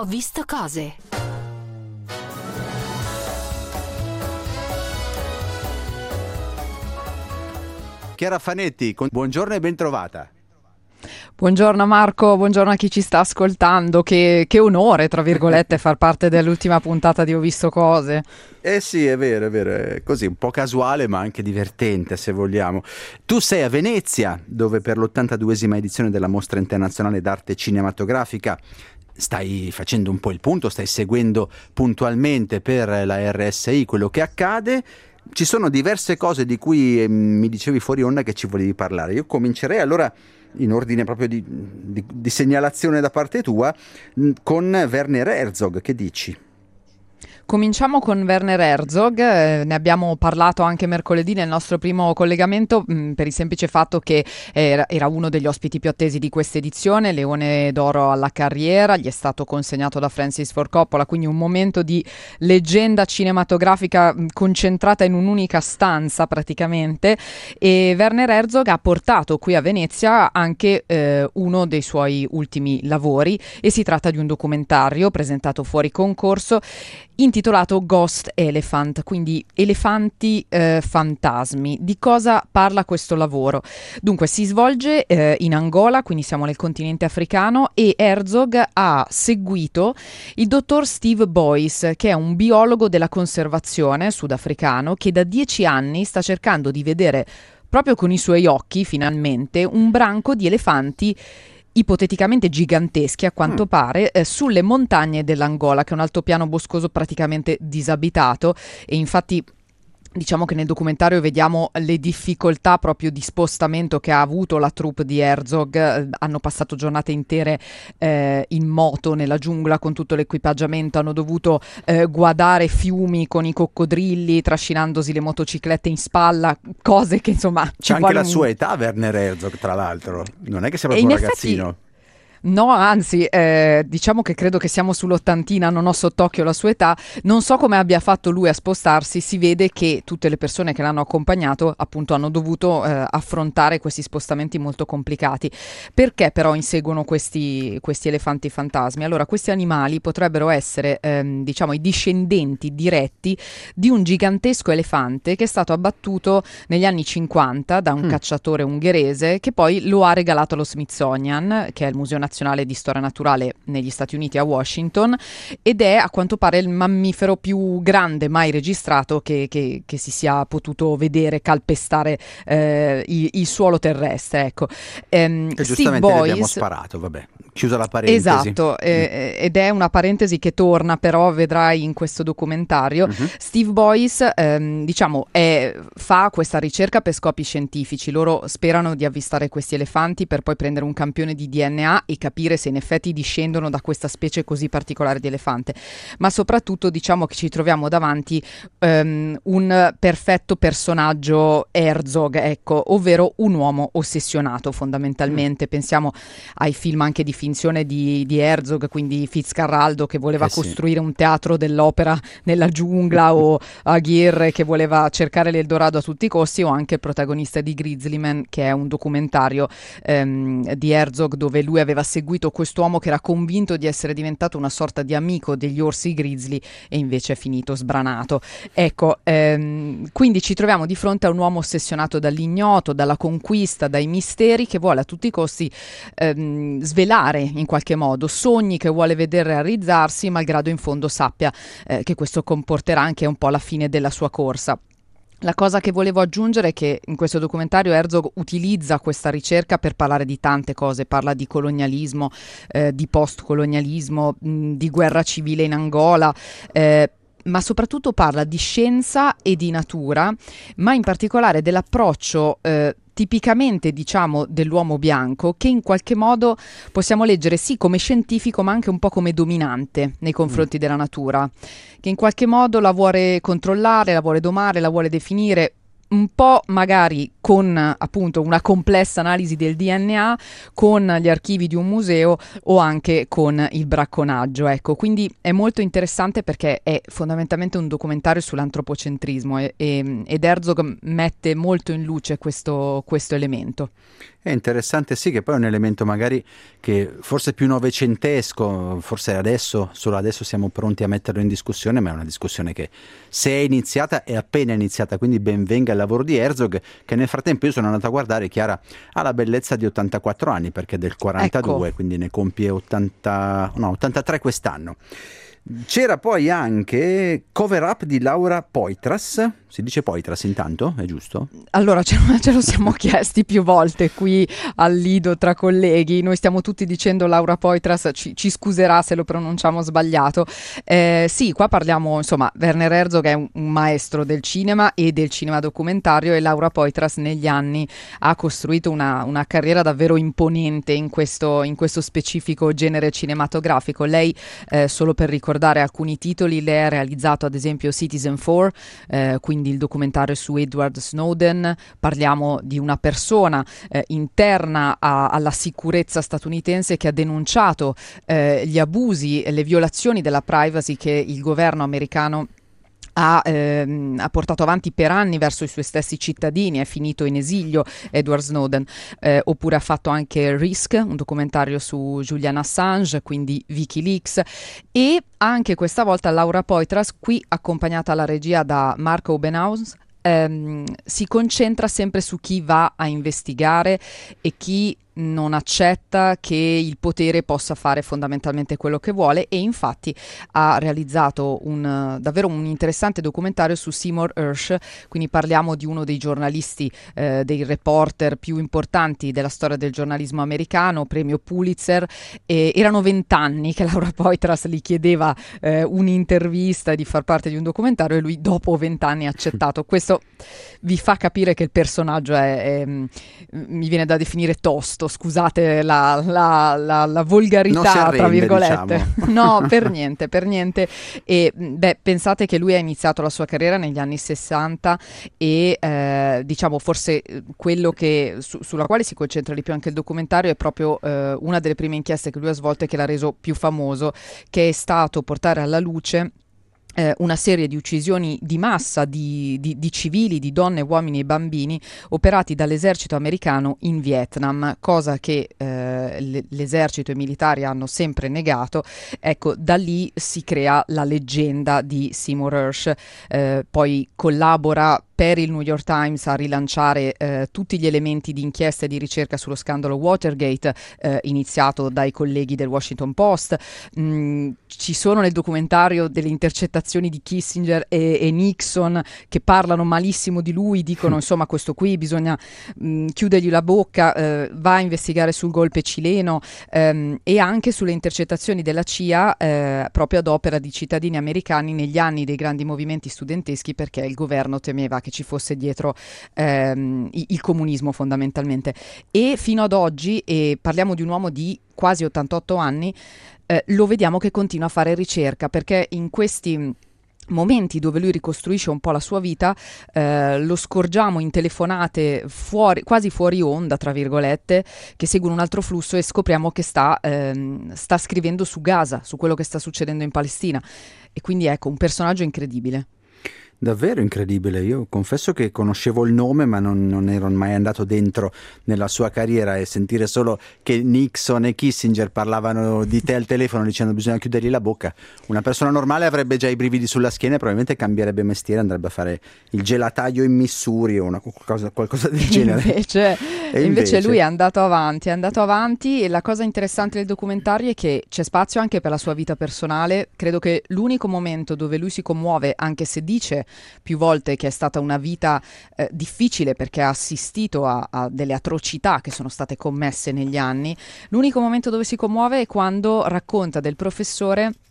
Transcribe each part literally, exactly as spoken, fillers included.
Ho visto cose. Chiara Fanetti, buongiorno e bentrovata. Buongiorno Marco, buongiorno a chi ci sta ascoltando, che, che onore tra virgolette far parte dell'ultima puntata di Ho visto cose. Eh sì, è vero, è vero, è così un po' casuale ma anche divertente se vogliamo. Tu sei a Venezia, dove per l'ottantaduesima edizione della Mostra Internazionale d'Arte Cinematografica stai facendo un po' il punto, stai seguendo puntualmente per la R S I quello che accade. Ci sono diverse cose di cui eh, mi dicevi fuori onda che ci volevi parlare. Io comincerei allora in ordine proprio di, di, di segnalazione da parte tua con Werner Herzog. Che dici? Cominciamo con Werner Herzog, eh, ne abbiamo parlato anche mercoledì nel nostro primo collegamento mh, per il semplice fatto che era, era uno degli ospiti più attesi di questa edizione, Leone d'Oro alla carriera, gli è stato consegnato da Francis Ford Coppola, quindi un momento di leggenda cinematografica mh, concentrata in un'unica stanza praticamente, e Werner Herzog ha portato qui a Venezia anche eh, uno dei suoi ultimi lavori, e si tratta di un documentario presentato fuori concorso intitolato Ghost Elephant, quindi elefanti eh, fantasmi. Di cosa parla questo lavoro? Dunque, si svolge eh, in Angola, quindi siamo nel continente africano, e Herzog ha seguito il dottor Steve Boyce, che è un biologo della conservazione sudafricano che da dieci anni sta cercando di vedere proprio con i suoi occhi, finalmente, un branco di elefanti ipoteticamente giganteschi a quanto mm. pare eh, sulle montagne dell'Angola, che è un altopiano boscoso praticamente disabitato, e infatti diciamo che nel documentario vediamo le difficoltà proprio di spostamento che ha avuto la troupe di Herzog. Eh, hanno passato giornate intere eh, in moto nella giungla con tutto l'equipaggiamento, hanno dovuto eh, guardare fiumi con i coccodrilli, trascinandosi le motociclette in spalla, cose che insomma... C'è anche la un... sua età Werner Herzog, tra l'altro, non è che sia proprio un ragazzino. Effetti... No, anzi, eh, diciamo che credo che siamo sull'ottantina, non ho sott'occhio la sua età, non so come abbia fatto lui a spostarsi. Si vede che tutte le persone che l'hanno accompagnato appunto hanno dovuto eh, affrontare questi spostamenti molto complicati. Perché però inseguono questi, questi elefanti fantasmi? Allora, questi animali potrebbero essere ehm, diciamo i discendenti diretti di un gigantesco elefante che è stato abbattuto negli anni cinquanta da un mm. cacciatore ungherese, che poi lo ha regalato allo Smithsonian, che è il museo nazionale di storia naturale negli Stati Uniti a Washington, ed è a quanto pare il mammifero più grande mai registrato che, che, che si sia potuto vedere calpestare eh, il, il suolo terrestre, ecco. Ehm, che giustamente ne abbiamo sparato, vabbè, chiusa la parentesi. Esatto, mm. eh, ed è una parentesi che torna, però vedrai in questo documentario. Mm-hmm. Steve Boyce ehm, diciamo è, fa questa ricerca per scopi scientifici. Loro sperano di avvistare questi elefanti per poi prendere un campione di D N A e capire se in effetti discendono da questa specie così particolare di elefante. Ma soprattutto diciamo che ci troviamo davanti um, un perfetto personaggio Herzog, ecco, ovvero un uomo ossessionato fondamentalmente. Mm. Pensiamo ai film anche di finzione di, di Herzog, quindi Fitzcarraldo che voleva eh costruire sì. un teatro dell'opera nella giungla, o Aguirre che voleva cercare l'Eldorado a tutti i costi, o anche il protagonista di Grizzlyman, che è un documentario um, di Herzog dove lui aveva seguito quest'uomo che era convinto di essere diventato una sorta di amico degli orsi grizzly e invece è finito sbranato. Ecco, ehm, quindi ci troviamo di fronte a un uomo ossessionato dall'ignoto, dalla conquista, dai misteri, che vuole a tutti i costi ehm, svelare in qualche modo, sogni che vuole vedere realizzarsi, malgrado in fondo sappia eh, che questo comporterà anche un po' la fine della sua corsa. La cosa che volevo aggiungere è che in questo documentario Herzog utilizza questa ricerca per parlare di tante cose. Parla di colonialismo, eh, di post-colonialismo, mh, di guerra civile in Angola, eh, ma soprattutto parla di scienza e di natura, ma in particolare dell'approccio eh, tipicamente, diciamo, dell'uomo bianco, che in qualche modo possiamo leggere sì come scientifico, ma anche un po' come dominante nei confronti mm. della natura, che in qualche modo la vuole controllare, la vuole domare, la vuole definire, un po' magari con appunto una complessa analisi del D N A, con gli archivi di un museo o anche con il bracconaggio. Ecco, quindi è molto interessante perché è fondamentalmente un documentario sull'antropocentrismo e, e, ed Herzog mette molto in luce questo, questo elemento. È interessante, sì, che poi è un elemento magari che forse è più novecentesco, forse adesso, solo adesso siamo pronti a metterlo in discussione, ma è una discussione che se è iniziata è appena iniziata, quindi ben venga il lavoro di Herzog, che nel frattempo io sono andato a guardare. Chiara ha la bellezza di ottantaquattro anni perché è del quarantadue, ecco. Quindi ne compie ottanta, no, ottantatré quest'anno. C'era poi anche Cover Up di Laura Poitras. Si dice Poitras intanto, è giusto? Allora ce, ce lo siamo chiesti più volte qui al Lido tra colleghi. Noi stiamo tutti dicendo Laura Poitras, ci, ci scuserà se lo pronunciamo sbagliato. Eh, sì, qua parliamo, insomma, Werner Herzog è un, un maestro del cinema e del cinema documentario, e Laura Poitras negli anni ha costruito una, una carriera davvero imponente in questo, in questo specifico genere cinematografico. Lei, eh, solo per ricordare alcuni titoli, lei ha realizzato ad esempio Citizen four, eh, quindi il documentario su Edward Snowden. Parliamo di una persona eh, interna a, alla sicurezza statunitense che ha denunciato eh, gli abusi e le violazioni della privacy che il governo americano Ha, ehm, ha portato avanti per anni verso i suoi stessi cittadini. È finito in esilio Edward Snowden, eh, oppure ha fatto anche Risk, un documentario su Julian Assange, quindi Wikileaks, e anche questa volta Laura Poitras, qui accompagnata alla regia da Mark Obenhaus, ehm, si concentra sempre su chi va a investigare e chi non accetta che il potere possa fare fondamentalmente quello che vuole, e infatti ha realizzato un davvero un interessante documentario su Seymour Hersh. Quindi parliamo di uno dei giornalisti, eh, dei reporter più importanti della storia del giornalismo americano, premio Pulitzer, e erano vent'anni che Laura Poitras gli chiedeva eh, un'intervista, di far parte di un documentario, e lui dopo vent'anni ha accettato. Questo vi fa capire che il personaggio è, è mi viene da definire tosto, scusate la, la, la, la volgarità, arrende, tra virgolette. Diciamo. No, per niente, per niente. E beh, pensate che lui ha iniziato la sua carriera negli anni sessanta e eh, diciamo forse quello che, su, sulla quale si concentra di più anche il documentario è proprio eh, una delle prime inchieste che lui ha svolto e che l'ha reso più famoso, che è stato portare alla luce Eh, una serie di uccisioni di massa di, di, di civili, di donne, uomini e bambini operati dall'esercito americano in Vietnam, cosa che eh, l'esercito e i militari hanno sempre negato. Ecco, da lì si crea la leggenda di Seymour Hersh. Eh, poi collabora per il New York Times a rilanciare eh, tutti gli elementi di inchiesta e di ricerca sullo scandalo Watergate, eh, iniziato dai colleghi del Washington Post. Mm, ci sono nel documentario delle intercettazioni di Kissinger e, e Nixon che parlano malissimo di lui, dicono insomma questo qui bisogna mh, chiudergli la bocca, eh, va a investigare sul golpe cileno, ehm, e anche sulle intercettazioni della C I A eh, proprio ad opera di cittadini americani negli anni dei grandi movimenti studenteschi, perché il governo temeva che ci fosse dietro ehm, il comunismo fondamentalmente. E fino ad oggi, e parliamo di un uomo di quasi ottantotto anni, eh, lo vediamo che continua a fare ricerca, perché in questi momenti dove lui ricostruisce un po' la sua vita, eh, lo scorgiamo in telefonate fuori, quasi fuori onda, tra virgolette, che seguono un altro flusso, e scopriamo che sta, ehm, sta scrivendo su Gaza, su quello che sta succedendo in Palestina. E quindi ecco, un personaggio incredibile. Davvero incredibile. Io confesso che conoscevo il nome, ma non, non ero mai andato dentro nella sua carriera, e sentire solo che Nixon e Kissinger parlavano di te al telefono dicendo bisogna chiudergli la bocca. Una persona normale avrebbe già i brividi sulla schiena e probabilmente cambierebbe mestiere, andrebbe a fare il gelataio in Missouri o una, qualcosa, qualcosa del genere. Invece, invece, invece lui è andato avanti, è andato avanti, e la cosa interessante del documentario è che c'è spazio anche per la sua vita personale. Credo che l'unico momento dove lui si commuove, anche se dice più volte che è stata una vita eh, difficile perché ha assistito a, a delle atrocità che sono state commesse negli anni, l'unico momento dove si commuove è quando racconta del professore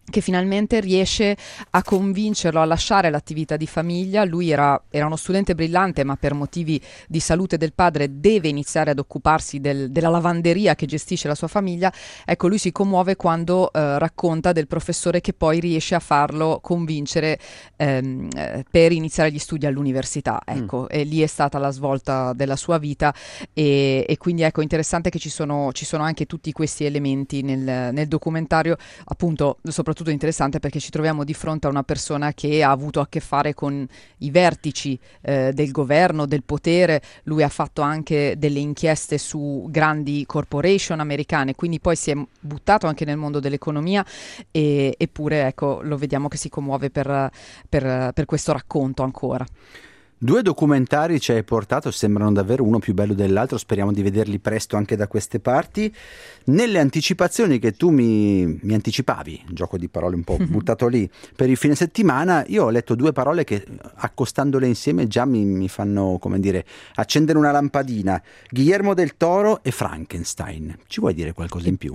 che finalmente riesce a convincerlo a lasciare l'attività di famiglia. Lui era, era uno studente brillante, ma per motivi di salute del padre deve iniziare ad occuparsi del, della lavanderia che gestisce la sua famiglia. Ecco, lui si commuove quando eh, racconta del professore che poi riesce a farlo convincere ehm, eh, per iniziare gli studi all'università. Ecco, mm. e lì è stata la svolta della sua vita, e, e quindi ecco, interessante che ci sono, ci sono anche tutti questi elementi nel, nel documentario, appunto, soprattutto interessante perché ci troviamo di fronte a una persona che ha avuto a che fare con i vertici eh, del governo, del potere. Lui ha fatto anche delle inchieste su grandi corporation americane, quindi poi si è buttato anche nel mondo dell'economia, e, eppure ecco, lo vediamo che si commuove per, per, per questo racconto ancora. Due documentari ci hai portato, sembrano davvero uno più bello dell'altro, speriamo di vederli presto anche da queste parti. Nelle anticipazioni che tu mi, mi anticipavi, gioco di parole un po' buttato lì, per il fine settimana, io ho letto due parole che, accostandole insieme, già mi, mi fanno, come dire, accendere una lampadina: Guillermo del Toro e Frankenstein. Ci vuoi dire qualcosa in più?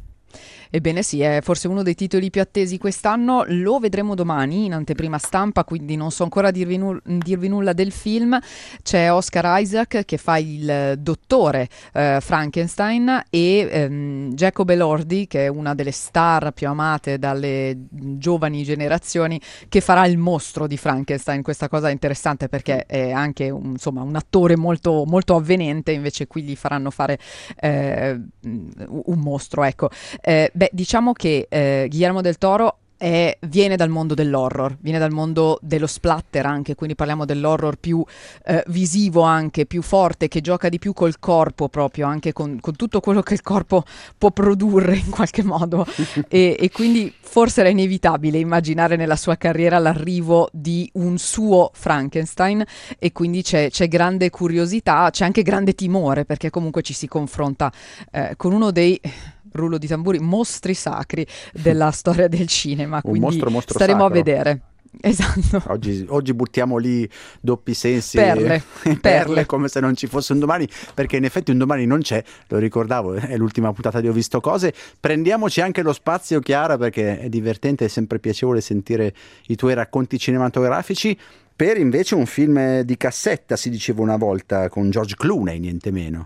Ebbene sì, è forse uno dei titoli più attesi quest'anno. Lo vedremo domani in anteprima stampa, quindi non so ancora dirvi, null- dirvi nulla del film. C'è Oscar Isaac che fa il dottore eh, Frankenstein, e ehm, Jacob Elordi, che è una delle star più amate dalle giovani generazioni, che farà il mostro di Frankenstein. Questa cosa è interessante perché è anche un, insomma, un attore molto, molto avvenente, invece qui gli faranno fare eh, un mostro, ecco. Eh, Beh, diciamo che eh, Guillermo del Toro è, viene dal mondo dell'horror, viene dal mondo dello splatter anche, quindi parliamo dell'horror più eh, visivo, anche più forte, che gioca di più col corpo proprio, anche con, con tutto quello che il corpo può produrre in qualche modo, e, e quindi forse era inevitabile immaginare nella sua carriera l'arrivo di un suo Frankenstein, e quindi c'è, c'è grande curiosità, c'è anche grande timore, perché comunque ci si confronta eh, con uno dei... rullo di tamburi, mostri sacri della storia del cinema, quindi un mostro, mostro staremo sacro. a vedere. Esatto. Oggi, oggi buttiamo lì doppi sensi, perle, e perle, perle, come se non ci fosse un domani, perché in effetti un domani non c'è, lo ricordavo, è l'ultima puntata di Ho Visto Cose. Prendiamoci anche lo spazio, Chiara, perché è divertente, è sempre piacevole sentire i tuoi racconti cinematografici, per invece un film di cassetta, si diceva una volta, con George Clooney, niente meno.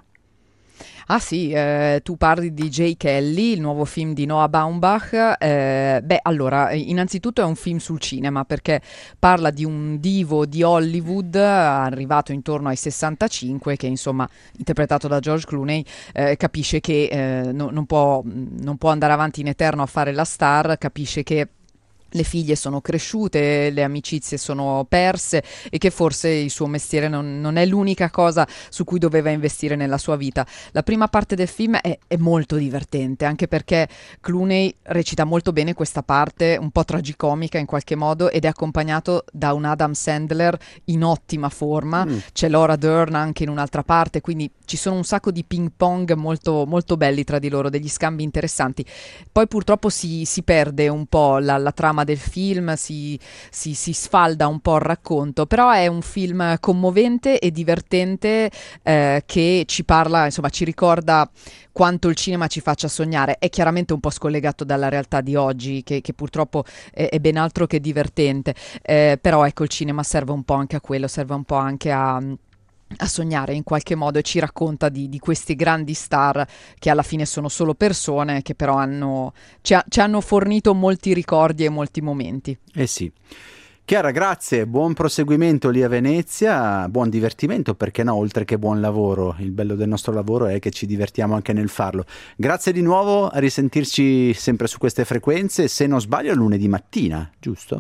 Ah sì, eh, tu parli di Jay Kelly, il nuovo film di Noah Baumbach. Eh, beh, allora, innanzitutto è un film sul cinema, perché parla di un divo di Hollywood arrivato intorno ai sessantacinque, che insomma, interpretato da George Clooney, eh, capisce che eh, no, non può, non può andare avanti in eterno a fare la star, capisce che le figlie sono cresciute, le amicizie sono perse, e che forse il suo mestiere non, non è l'unica cosa su cui doveva investire nella sua vita. La prima parte del film è, è molto divertente, anche perché Clooney recita molto bene questa parte, un po' tragicomica in qualche modo, ed è accompagnato da un Adam Sandler in ottima forma. Mm. C'è Laura Dern anche in un'altra parte, quindi ci sono un sacco di ping pong molto, molto belli tra di loro, degli scambi interessanti. Poi purtroppo si, si perde un po' la, la trama del film, si, si, si sfalda un po' il racconto, però è un film commovente e divertente, eh, che ci parla, insomma, ci ricorda quanto il cinema ci faccia sognare. È chiaramente un po' scollegato dalla realtà di oggi, che, che purtroppo è, è ben altro che divertente, eh, però ecco, il cinema serve un po' anche a quello, serve un po' anche a... a sognare in qualche modo, e ci racconta di, di questi grandi star che alla fine sono solo persone, che però hanno, ci, ha, ci hanno fornito molti ricordi e molti momenti. Eh sì. Chiara, grazie, buon proseguimento lì a Venezia, buon divertimento, perché no, oltre che buon lavoro. Il bello del nostro lavoro è che ci divertiamo anche nel farlo. Grazie di nuovo, a risentirci sempre su queste frequenze, se non sbaglio lunedì mattina, giusto?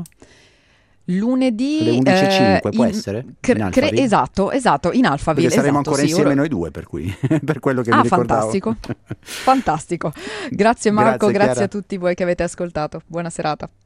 Lunedì alle undici e cinque, eh, può in, essere? Cre- cre- esatto, esatto, in Alphaville. Perché saremo esatto, ancora sì, insieme ora... noi due, per cui per quello che ah, mi ricordavo. Fantastico, fantastico. Grazie Marco, grazie, grazie Chiara. a tutti voi che avete ascoltato. Buona serata.